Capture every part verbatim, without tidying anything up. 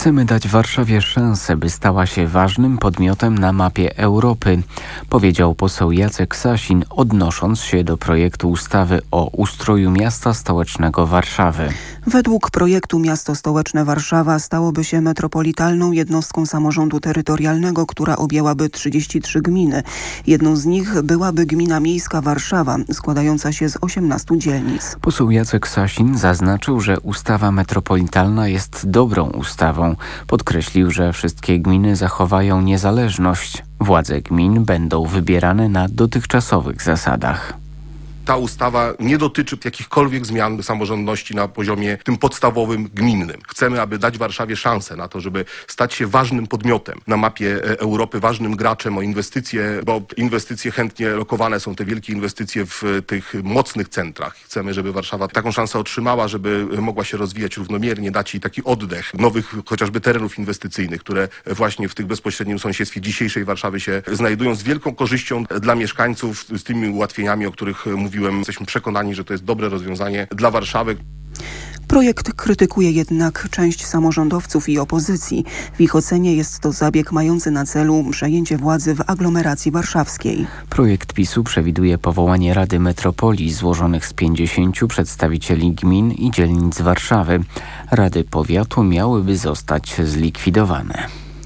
Chcemy dać Warszawie szansę, by stała się ważnym podmiotem na mapie Europy, powiedział poseł Jacek Sasin, odnosząc się do projektu ustawy o ustroju miasta stołecznego Warszawy. Według projektu miasto stołeczne Warszawa stałoby się metropolitalną jednostką samorządu terytorialnego, która objęłaby trzydzieści trzy gminy. Jedną z nich byłaby gmina miejska Warszawa, składająca się z osiemnastu dzielnic. Poseł Jacek Sasin zaznaczył, że ustawa metropolitalna jest dobrą ustawą. Podkreślił, że wszystkie gminy zachowają niezależność. Władze gmin będą wybierane na dotychczasowych zasadach. Ta ustawa nie dotyczy jakichkolwiek zmian samorządności na poziomie tym podstawowym, gminnym. Chcemy, aby dać Warszawie szansę na to, żeby stać się ważnym podmiotem na mapie Europy, ważnym graczem o inwestycje, bo inwestycje chętnie lokowane są, te wielkie inwestycje w tych mocnych centrach. Chcemy, żeby Warszawa taką szansę otrzymała, żeby mogła się rozwijać równomiernie, dać jej taki oddech nowych chociażby terenów inwestycyjnych, które właśnie w tych bezpośrednim sąsiedztwie dzisiejszej Warszawy się znajdują, z wielką korzyścią dla mieszkańców, z tymi ułatwieniami, o których mówiłem. Jesteśmy przekonani, że to jest dobre rozwiązanie dla Warszawy. Projekt krytykuje jednak część samorządowców i opozycji. W ich ocenie jest to zabieg mający na celu przejęcie władzy w aglomeracji warszawskiej. Projekt PiSu przewiduje powołanie Rady Metropolii złożonych z pięćdziesięciu przedstawicieli gmin i dzielnic Warszawy. Rady powiatu miałyby zostać zlikwidowane.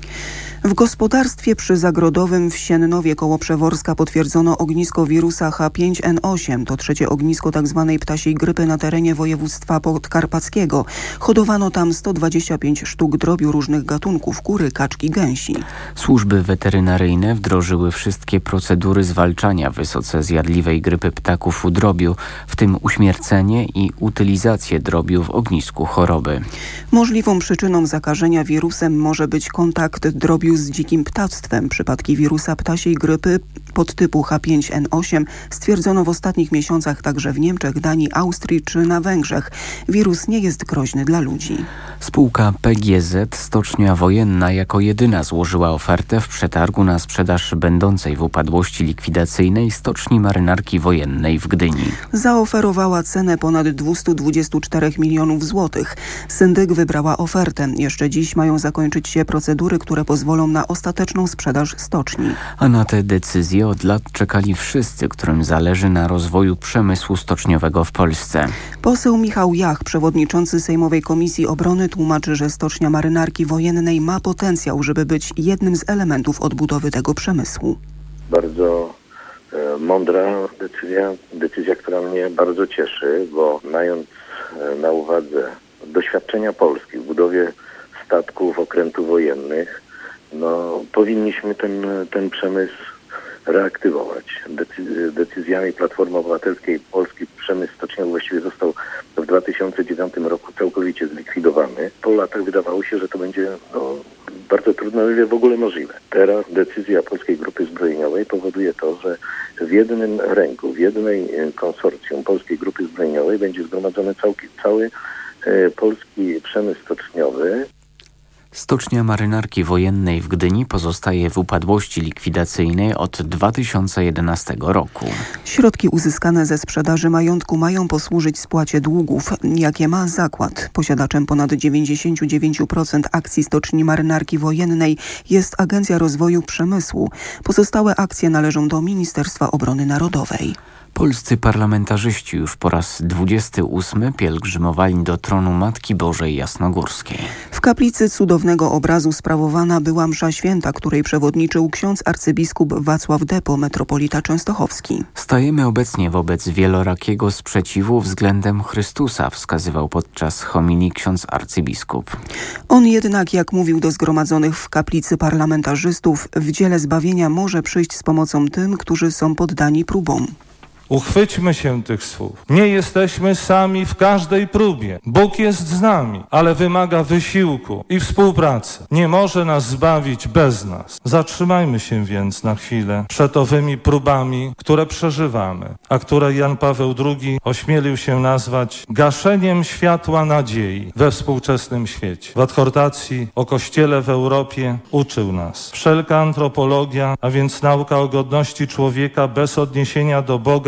W gospodarstwie przyzagrodowym w Siennowie koło Przeworska potwierdzono ognisko wirusa H pięć N osiem. To trzecie ognisko tzw. ptasiej grypy na terenie województwa podkarpackiego. Hodowano tam sto dwadzieścia pięć sztuk drobiu różnych gatunków, kury, kaczki, gęsi. Służby weterynaryjne wdrożyły wszystkie procedury zwalczania wysoce zjadliwej grypy ptaków u drobiu, w tym uśmiercenie i utylizację drobiu w ognisku choroby. Możliwą przyczyną zakażenia wirusem może być kontakt drobiu z dzikim ptactwem. Przypadki wirusa ptasiej grypy podtypu H pięć N osiem stwierdzono w ostatnich miesiącach także w Niemczech, Danii, Austrii czy na Węgrzech. Wirus nie jest groźny dla ludzi. Spółka P G Z Stocznia Wojenna jako jedyna złożyła ofertę w przetargu na sprzedaż będącej w upadłości likwidacyjnej Stoczni Marynarki Wojennej w Gdyni. Zaoferowała cenę ponad dwieście dwadzieścia cztery milionów złotych. Syndyk wybrała ofertę. Jeszcze dziś mają zakończyć się procedury, które pozwolą na ostateczną sprzedaż stoczni. A na te decyzje od lat czekali wszyscy, którym zależy na rozwoju przemysłu stoczniowego w Polsce. Poseł Michał Jach, przewodniczący Sejmowej Komisji Obrony, tłumaczy, że Stocznia Marynarki Wojennej ma potencjał, żeby być jednym z elementów odbudowy tego przemysłu. Bardzo e, mądra decyzja, decyzja, która mnie bardzo cieszy, bo mając e, na uwadze doświadczenia Polski w budowie statków, okrętów wojennych, no, powinniśmy ten, ten przemysł reaktywować. Decy- decyzjami Platformy Obywatelskiej polski przemysł stoczniowy właściwie został w dwa tysiące dziewiątym roku całkowicie zlikwidowany. Po latach wydawało się, że to będzie no, bardzo trudno, ale w ogóle możliwe. Teraz decyzja Polskiej Grupy Zbrojeniowej powoduje to, że w jednym ręku, w jednej konsorcjum Polskiej Grupy Zbrojeniowej będzie zgromadzony cały, cały e, polski przemysł stoczniowy. Stocznia Marynarki Wojennej w Gdyni pozostaje w upadłości likwidacyjnej od dwa tysiące jedenastego roku. Środki uzyskane ze sprzedaży majątku mają posłużyć spłacie długów, jakie ma zakład. Posiadaczem ponad dziewięćdziesiąt dziewięć procent akcji Stoczni Marynarki Wojennej jest Agencja Rozwoju Przemysłu. Pozostałe akcje należą do Ministerstwa Obrony Narodowej. Polscy parlamentarzyści już po raz dwudziesty ósmy pielgrzymowali do tronu Matki Bożej Jasnogórskiej. W kaplicy cudownego obrazu sprawowana była msza święta, której przewodniczył ksiądz arcybiskup Wacław Depo, metropolita częstochowski. Stajemy obecnie wobec wielorakiego sprzeciwu względem Chrystusa, wskazywał podczas homilii ksiądz arcybiskup. On jednak, jak mówił do zgromadzonych w kaplicy parlamentarzystów, w dziele zbawienia może przyjść z pomocą tym, którzy są poddani próbom. Uchwyćmy się tych słów. Nie jesteśmy sami w każdej próbie. Bóg jest z nami, ale wymaga wysiłku i współpracy. Nie może nas zbawić bez nas. Zatrzymajmy się więc na chwilę przed owymi próbami, które przeżywamy, a które Jan Paweł drugi ośmielił się nazwać gaszeniem światła nadziei we współczesnym świecie. W adhortacji o Kościele w Europie uczył nas: wszelka antropologia, a więc nauka o godności człowieka bez odniesienia do Boga,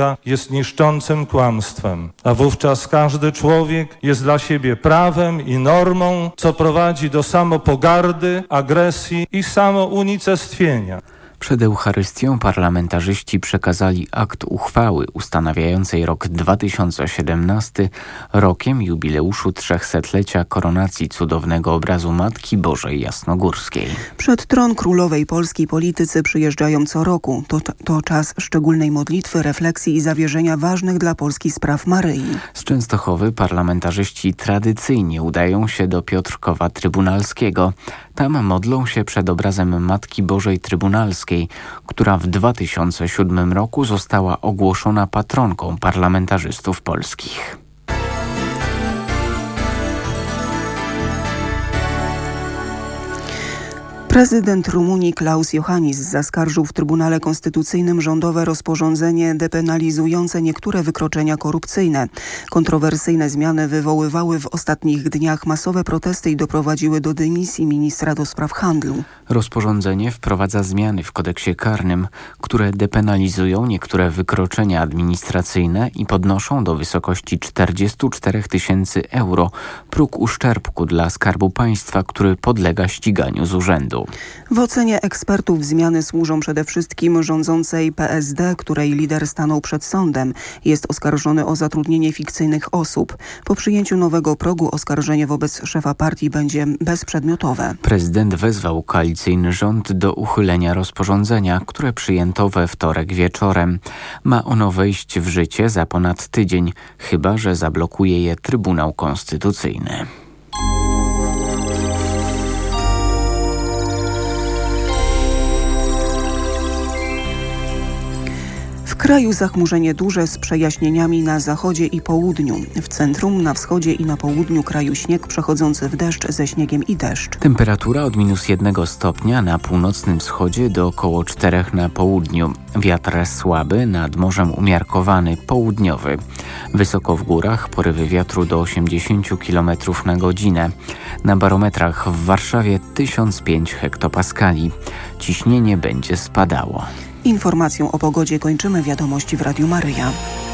człowieka jest niszczącym kłamstwem, a wówczas każdy człowiek jest dla siebie prawem i normą, co prowadzi do samopogardy, agresji i samounicestwienia. Przed Eucharystią parlamentarzyści przekazali akt uchwały ustanawiającej rok dwa tysiące siedemnasty rokiem jubileuszu trzechsetlecia koronacji cudownego obrazu Matki Bożej Jasnogórskiej. Przed tron królowej Polski politycy przyjeżdżają co roku. To, to czas szczególnej modlitwy, refleksji i zawierzenia ważnych dla Polski spraw Maryi. Z Częstochowy parlamentarzyści tradycyjnie udają się do Piotrkowa Trybunalskiego. Tam modlą się przed obrazem Matki Bożej Trybunalskiej, która w dwa tysiące siódmym roku została ogłoszona patronką parlamentarzystów polskich. Prezydent Rumunii Klaus Iohannis zaskarżył w Trybunale Konstytucyjnym rządowe rozporządzenie depenalizujące niektóre wykroczenia korupcyjne. Kontrowersyjne zmiany wywoływały w ostatnich dniach masowe protesty i doprowadziły do dymisji ministra do spraw handlu. Rozporządzenie wprowadza zmiany w kodeksie karnym, które depenalizują niektóre wykroczenia administracyjne i podnoszą do wysokości czterdzieści cztery tysięcy euro próg uszczerbku dla Skarbu Państwa, który podlega ściganiu z urzędu. W ocenie ekspertów zmiany służą przede wszystkim rządzącej P S D, której lider stanął przed sądem. Jest oskarżony o zatrudnienie fikcyjnych osób. Po przyjęciu nowego progu oskarżenie wobec szefa partii będzie bezprzedmiotowe. Prezydent wezwał koalicyjny rząd do uchylenia rozporządzenia, które przyjęto we wtorek wieczorem. Ma ono wejść w życie za ponad tydzień, chyba że zablokuje je Trybunał Konstytucyjny. W kraju zachmurzenie duże z przejaśnieniami na zachodzie i południu. W centrum, na wschodzie i na południu kraju śnieg przechodzący w deszcz ze śniegiem i deszcz. Temperatura od minus jednego stopnia na północnym wschodzie do około czterech na południu. Wiatr słaby, nad morzem umiarkowany, południowy. Wysoko w górach porywy wiatru do osiemdziesiąt kilometrów na godzinę. Na barometrach w Warszawie tysiąc pięć hektopaskali. Ciśnienie będzie spadało. Informacją o pogodzie kończymy wiadomości w Radiu Maryja.